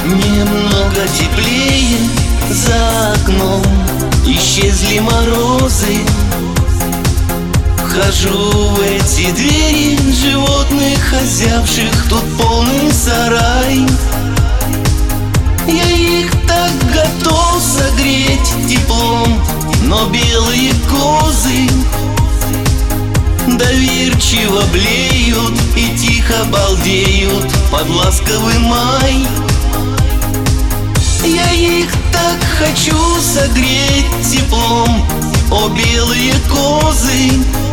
Немного теплее за окном, исчезли морозы. Вхожу в эти двери, животных озябших, тут полный сарай. Я их так готов согреть теплом, но белые козы доверчиво блеют и тихо балдеют под ласковый май. Я их так хочу согреть теплом, о белые козы.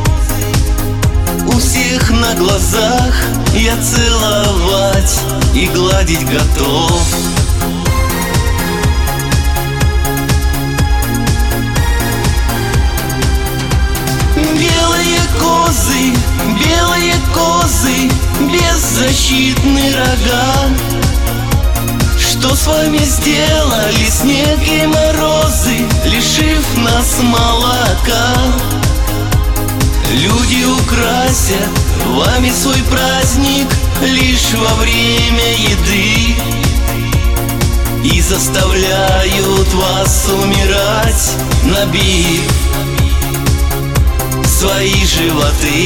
У всех на глазах я целовать и гладить готов. Белые козы, беззащитные рога. Что с вами сделали снег и морозы, лишив нас молока? Люди украсят вами свой праздник лишь во время еды и заставляют вас умирать, набив свои животы.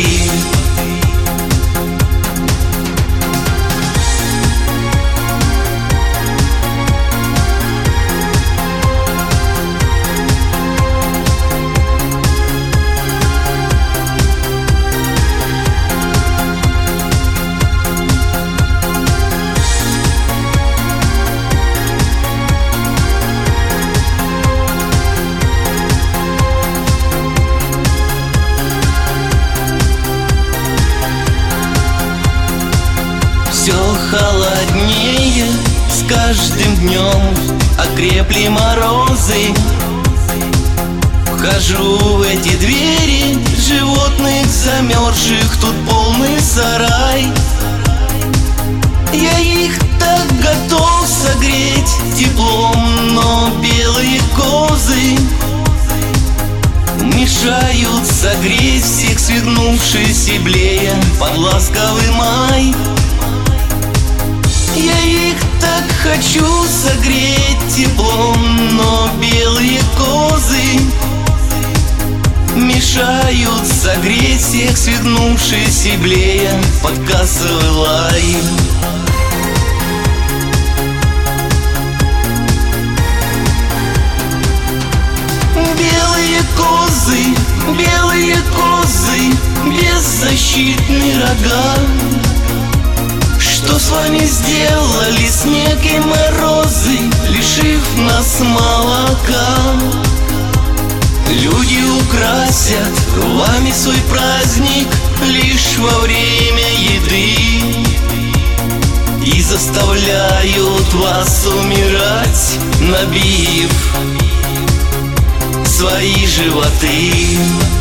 Все холоднее с каждым днем, окрепли морозы. Вхожу в эти двери, животных замерзших, тут полный сарай. Я их так готов согреть теплом, но белые козы мешают согреть всех, свигнувшись и блея под ласковый май. Я их так хочу согреть теплом, но белые козы мешают согреть всех, свигнувшись и блея под кассовый лай. Белые козы, беззащитные рога. Что с вами сделали снег и морозы, лишив нас молока? Люди украсят вами свой праздник лишь во время еды и заставляют вас умирать, набив свои животы.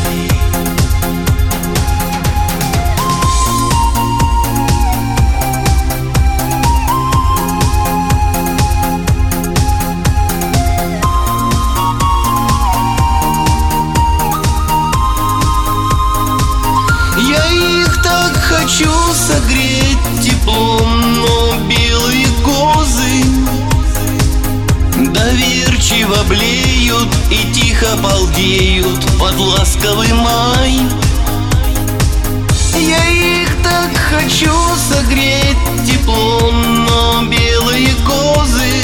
Хочу согреть теплом, но белые козы доверчиво блеют и тихо балдеют под ласковый май. Я их так хочу согреть теплом, но белые козы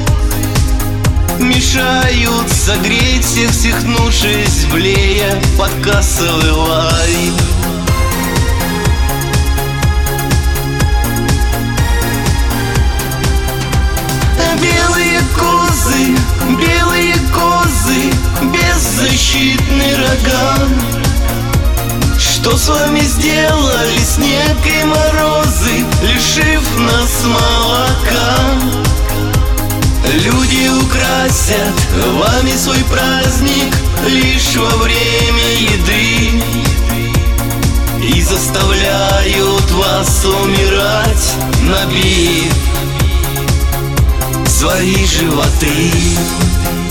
мешают согреть всех, свихнувшись, блея под кассовый лай. Белые козы, беззащитные рога. Что с вами сделали снег и морозы, лишив нас молока? Люди украсят вами свой праздник лишь во время еды и заставляют вас умирать, набив свои животы.